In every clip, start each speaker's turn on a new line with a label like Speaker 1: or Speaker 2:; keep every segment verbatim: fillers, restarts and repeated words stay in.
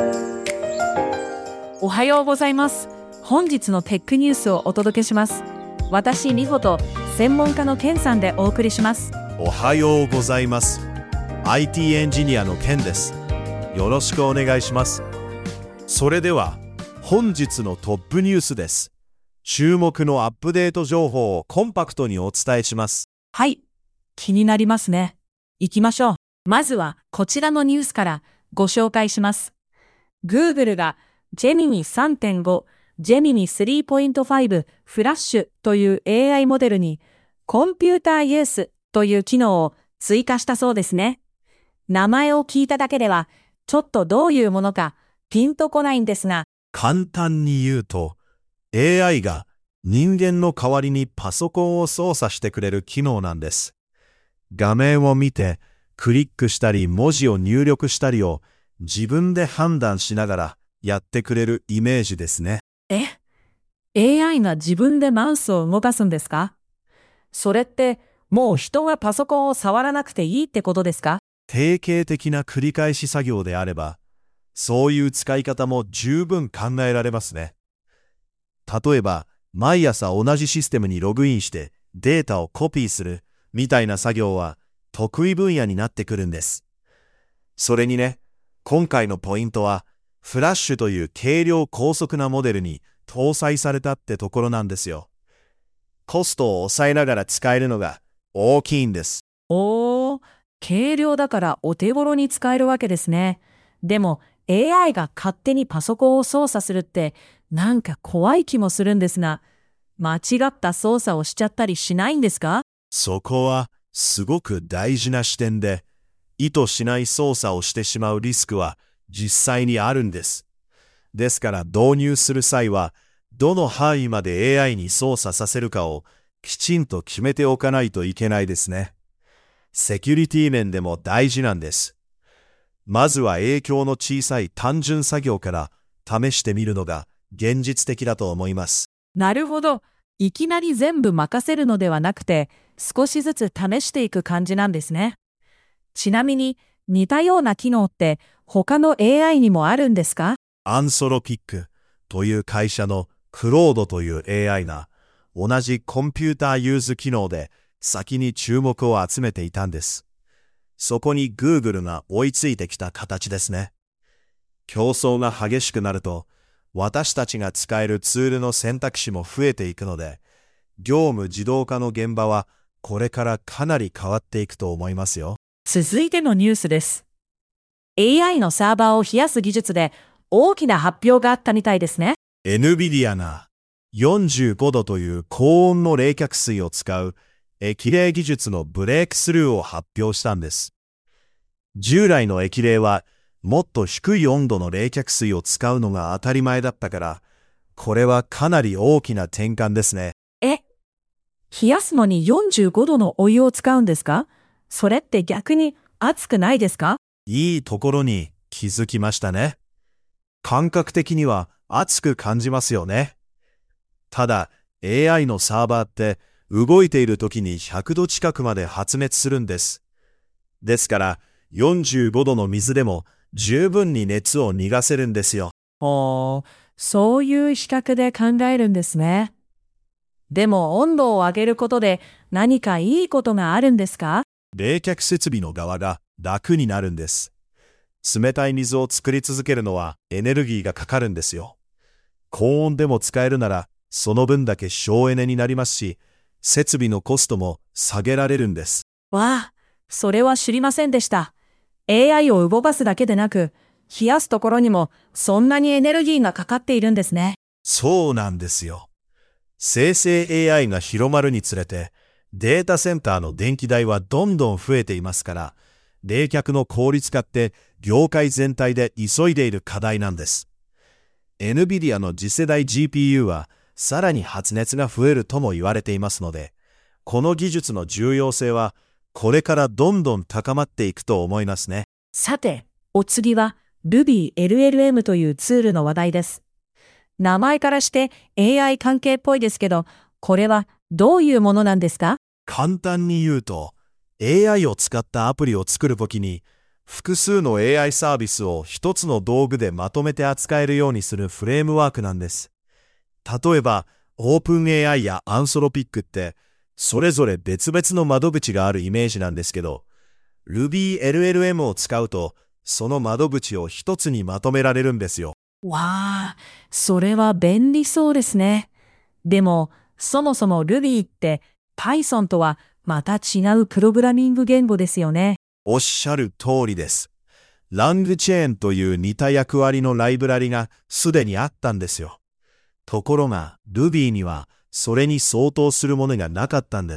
Speaker 1: おはようございます。本日のテックニュースをお届けします。私、みほと専門家のケンさんでお送りします。
Speaker 2: おはようございます。アイティー エンジニアのケンです。よろしくお願いします。それでは、本日のトップニュースです。注目のアップデート情報をコンパクトにお伝えします。
Speaker 1: はい、気になりますね。行きましょう。まずはこちらのニュースからご紹介します。Google が ジェミニ さんてんご、ジェミニ スリーポイントファイブ フラッシュという エーアイ モデルにコンピューターユースという機能を追加したそうですね。名前を聞いただけではちょっとどういうものかピンとこないんですが、
Speaker 2: 簡単に言うと、エーアイ が人間の代わりにパソコンを操作してくれる機能なんです。画面を見てクリックしたり文字を入力したりを自分で判断しながらやってくれるイメージですね。
Speaker 1: え エーアイ が自分でマウスを動かすんですか？それってもう人がパソコンを触らなくていいってことですか？
Speaker 2: 定型的な繰り返し作業であれば、そういう使い方も十分考えられますね。例えば、毎朝同じシステムにログインしてデータをコピーするみたいな作業は得意分野になってくるんです。それにね、今回のポイントは、フラッシュという軽量高速なモデルに搭載されたってところなんですよ。コストを抑えながら使えるのが大きいんです。
Speaker 1: おー、軽量だからお手頃に使えるわけですね。でも エーアイ が勝手にパソコンを操作するってなんか怖い気もするんですが、間違った操作をしちゃったりしないんですか？
Speaker 2: そこはすごく大事な視点で、意図しない操作をしてしまうリスクは実際にあるんです。ですから導入する際は、どの範囲まで エーアイ に操作させるかをきちんと決めておかないといけないですね。セキュリティ面でも大事なんです。まずは影響の小さい単純作業から試してみるのが現実的だと思います。
Speaker 1: なるほど。いきなり全部任せるのではなくて、少しずつ試していく感じなんですね。ちなみに似たような機能って他の エーアイ にもあるんですか？
Speaker 2: アンソロピックという会社のクロードという エーアイ が同じコンピューターユーズ機能で先に注目を集めていたんです。そこに Google が追いついてきた形ですね。競争が激しくなると、私たちが使えるツールの選択肢も増えていくので、業務自動化の現場はこれからかなり変わっていくと思いますよ。
Speaker 1: 続いてのニュースです。エーアイ のサーバーを冷やす技術で大きな発表があったみたいですね。
Speaker 2: エヌビディア がよんじゅうごどという高温の冷却水を使う液冷技術のブレイクスルーを発表したんです。従来の液冷はもっと低い温度の冷却水を使うのが当たり前だったから、これはかなり大きな転換ですね。
Speaker 1: え、冷やすのによんじゅうごどのお湯を使うんですか？それって逆に熱くないですか？
Speaker 2: いいところに気づきましたね。感覚的には熱く感じますよね。ただ エーアイ のサーバーって動いている時にひゃくど近くまで発熱するんです。ですからよんじゅうごどの水でも十分に熱を逃がせるんですよ。
Speaker 1: おー、そういう比較で考えるんですね。でも温度を上げることで何かいいことがあるんですか？
Speaker 2: 冷却設備の側が楽になるんです。冷たい水を作り続けるのはエネルギーがかかるんですよ。高温でも使えるならその分だけ省エネになりますし、設備のコストも下げられるんです。
Speaker 1: わあ、それは知りませんでした。エーアイ を動かすだけでなく、冷やすところにもそんなにエネルギーがかかっているんですね。
Speaker 2: そうなんですよ。生成 エーアイ が広まるにつれて、データセンターの電気代はどんどん増えていますから、冷却の効率化って業界全体で急いでいる課題なんです。エヌビディア の次世代 ジーピーユー はさらに発熱が増えるとも言われていますので、この技術の重要性はこれからどんどん高まっていくと思いますね。
Speaker 1: さて、お次は Ruby エルエルエム というツールの話題です。名前からして エーアイ 関係っぽいですけど、これはどういうものなんですか？
Speaker 2: 簡単に言うと、エーアイ を使ったアプリを作るときに、 複数の エーアイ サービスを一つの道具でまとめて扱えるようにするフレームワークなんです。例えば、オープン エーアイ やアンソロピックって、それぞれ別々の窓口があるイメージなんですけど、Ruby エルエルエム を使うと、その窓口を一つにまとめられるんですよ。
Speaker 1: わあ、それは便利そうですね。でも、そもそも Ruby って Python とはまた違うプログラミング言語ですよね。
Speaker 2: おっしゃる通りです。ラングチェーンという似た役割のライブラリがすでにあったんですよ。ところが Ruby にはそれに相当するものがなかったんです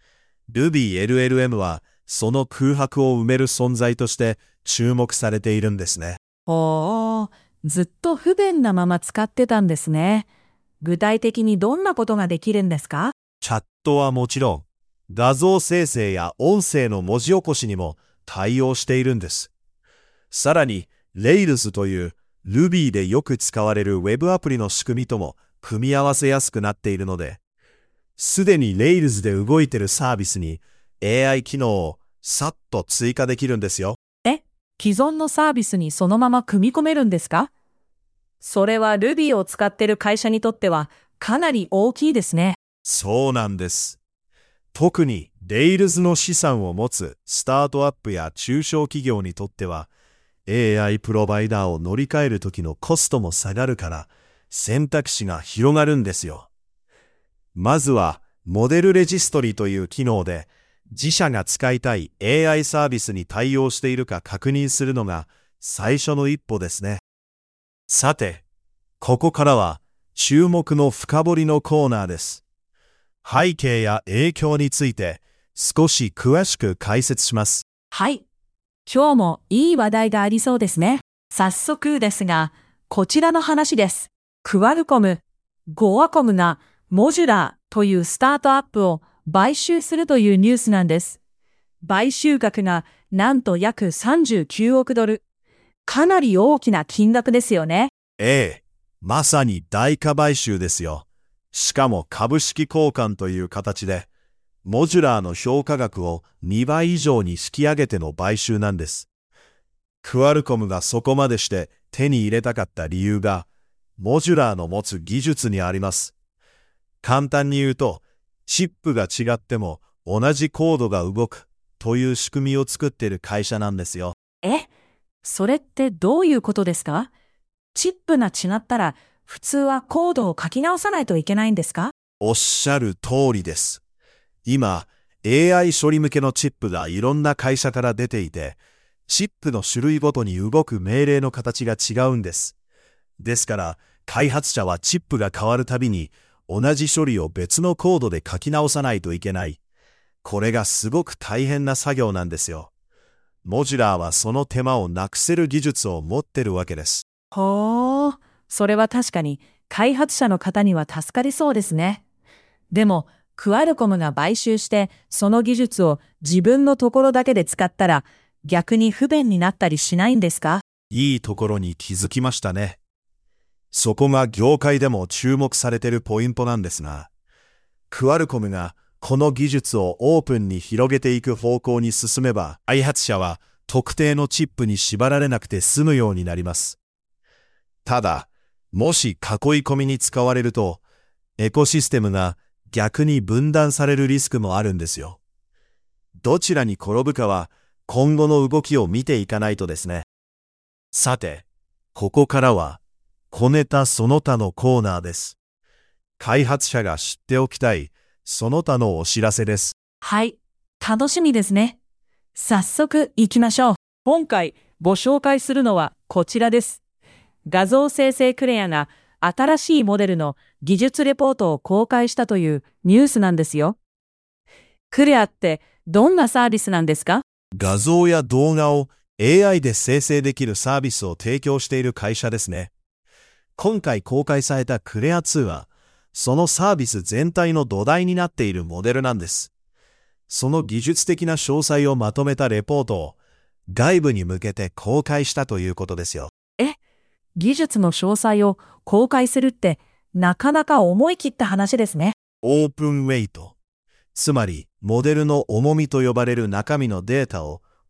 Speaker 2: 。Ruby エルエルエム はその空白を埋める存在として注目されているんですね。
Speaker 1: ほー、ずっと不便なまま使ってたんですね。具体的にどんなことができるんですか？
Speaker 2: チャットはもちろん、画像生成や音声の文字起こしにも対応しているんです。さらに、Rails という Ruby でよく使われる Web アプリの仕組みとも組み合わせやすくなっているので、すでに Rails で動いているサービスに エーアイ 機能をさっと追加できるんですよ。
Speaker 1: え、既存のサービスにそのまま組み込めるんですか？それは Ruby を使ってる会社にとってはかなり大きいですね。
Speaker 2: そうなんです。特に Rails の資産を持つスタートアップや中小企業にとっては、エーアイ プロバイダーを乗り換える時のコストも下がるから選択肢が広がるんですよ。まずはモデルレジストリという機能で自社が使いたい エーアイ サービスに対応しているか確認するのが最初の一歩ですね。さて、ここからは注目の深掘りのコーナーです。背景や影響について少し詳しく解説します。
Speaker 1: はい。今日もいい話題がありそうですね。早速ですが、こちらの話です。クワルコム、ゴアコムがモジュラーというスタートアップを買収するというニュースなんです。買収額がなんと約さんじゅうきゅうおくドル。かなり大きな金額ですよね。
Speaker 2: ええ、まさに大価買収ですよ。しかも株式交換という形で、モジュラーの評価額をにばい以上に引き上げての買収なんです。クワルコムがそこまでして手に入れたかった理由が、モジュラーの持つ技術にあります。簡単に言うと、チップが違っても同じコードが動くという仕組みを作っている会社なんですよ。
Speaker 1: え、それってどういうことですか？チップが違ったら普通はコードを書き直さないといけないんですか？
Speaker 2: おっしゃる通りです。今、エーアイ 処理向けのチップがいろんな会社から出ていて、チップの種類ごとに動く命令の形が違うんです。ですから、開発者はチップが変わるたびに同じ処理を別のコードで書き直さないといけない。これがすごく大変な作業なんですよ。モジュラーはその手間をなくせる技術を持ってるわけです。
Speaker 1: ほー、それは確かに開発者の方には助かりそうですね。でも、クワルコムが買収してその技術を自分のところだけで使ったら逆に不便になったりしないんですか？
Speaker 2: いいところに気づきましたね。そこが業界でも注目されているポイントなんですが、クワルコムがこの技術をオープンに広げていく方向に進めば、開発者は特定のチップに縛られなくて済むようになります。ただ、もし囲い込みに使われると、エコシステムが逆に分断されるリスクもあるんですよ。どちらに転ぶかは今後の動きを見ていかないとですね。さて、ここからは小ネタその他のコーナーです。開発者が知っておきたいその他のお知らせです。
Speaker 1: はい、楽しみですね。早速行きましょう。今回ご紹介するのはこちらです。画像生成クレアが新しいモデルの技術レポートを公開したというニュースなんですよ。クレアってどんなサービスなんですか？
Speaker 2: 画像や動画を エーアイ で生成できるサービスを提供している会社ですね。今回公開されたクレアツーは、そのサービス全体の土台になっているモデルなんです。その技術的な詳細をまとめたレポートを外部に向けて公開したということですよ。
Speaker 1: え、技術の詳細を公開するってなかなか思い切った話ですね。
Speaker 2: オープンウェイト、つまりモデルの重みと呼ばれる中身のデータを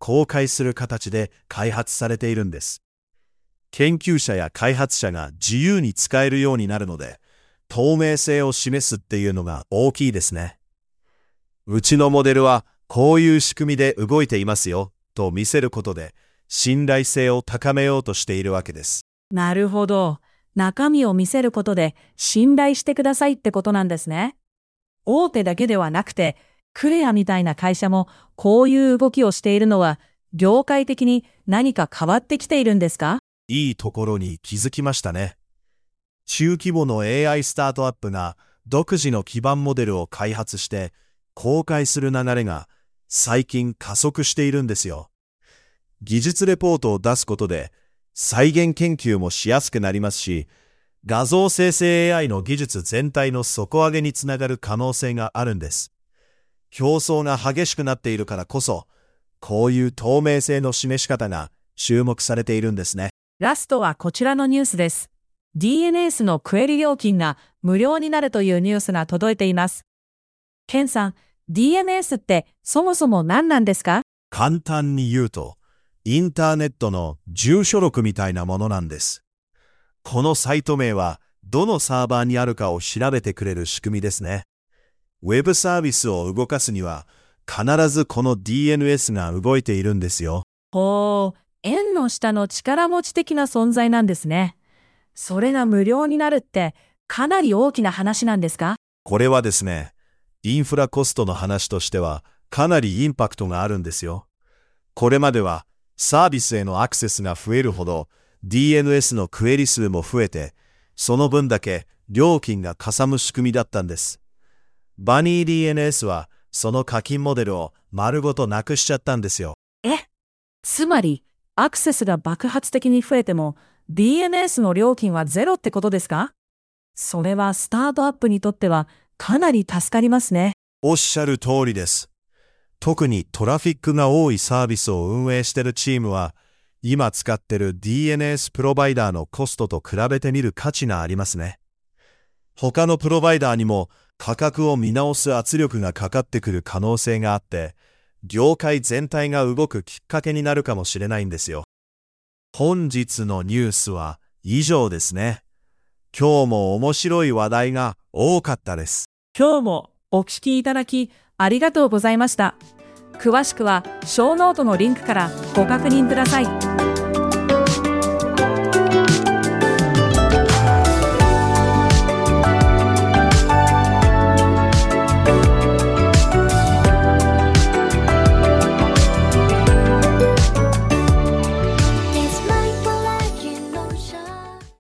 Speaker 2: 公開する形で開発されているんです。研究者や開発者が自由に使えるようになるので、透明性を示すっていうのが大きいですね。うちのモデルはこういう仕組みで動いていますよと見せることで信頼性を高めようとしているわけです。
Speaker 1: なるほど。中身を見せることで信頼してくださいってことなんですね。大手だけではなくて、クレアみたいな会社もこういう動きをしているのは、業界的に何か変わってきているんですか？
Speaker 2: いいところに気づきましたね。中規模の エーアイ スタートアップが独自の基盤モデルを開発して公開する流れが最近加速しているんですよ。技術レポートを出すことで再現研究もしやすくなりますし、画像生成 エーアイ の技術全体の底上げにつながる可能性があるんです。競争が激しくなっているからこそ、こういう透明性の示し方が注目されているんですね。
Speaker 1: ラストはこちらのニュースです。ディーエヌエス のクエリ料金が無料になるというニュースが届いています。ケンさん、ディーエヌエス ってそもそも何なんですか？
Speaker 2: 簡単に言うと、インターネットの住所録みたいなものなんです。このサイト名はどのサーバーにあるかを調べてくれる仕組みですね。ウェブサービスを動かすには必ずこの ディーエヌエス が動いているんですよ。
Speaker 1: ほう、縁の下の力持ち的な存在なんですね。それが無料になるってかなり大きな話なんですか？
Speaker 2: これはですね、インフラコストの話としてはかなりインパクトがあるんですよ。これまではサービスへのアクセスが増えるほど ディーエヌエス のクエリ数も増えて、その分だけ料金がかさむ仕組みだったんです。バニー ディーエヌエス はその課金モデルを丸ごとなくしちゃったんですよ。
Speaker 1: え、つまりアクセスが爆発的に増えても ディーエヌエス の料金はゼロってことですか？それはスタートアップにとってはかなり助かりますね。
Speaker 2: おっしゃる通りです。特にトラフィックが多いサービスを運営しているチームは、今使っている ディーエヌエス プロバイダーのコストと比べてみる価値がありますね。他のプロバイダーにも価格を見直す圧力がかかってくる可能性があって、業界全体が動くきっかけになるかもしれないんですよ。本日のニュースは以上ですね。今日も面白い話題が多かったです。
Speaker 1: 今日もお聞きいただきありがとうございました。詳しくはショーノートのリンクからご確認ください。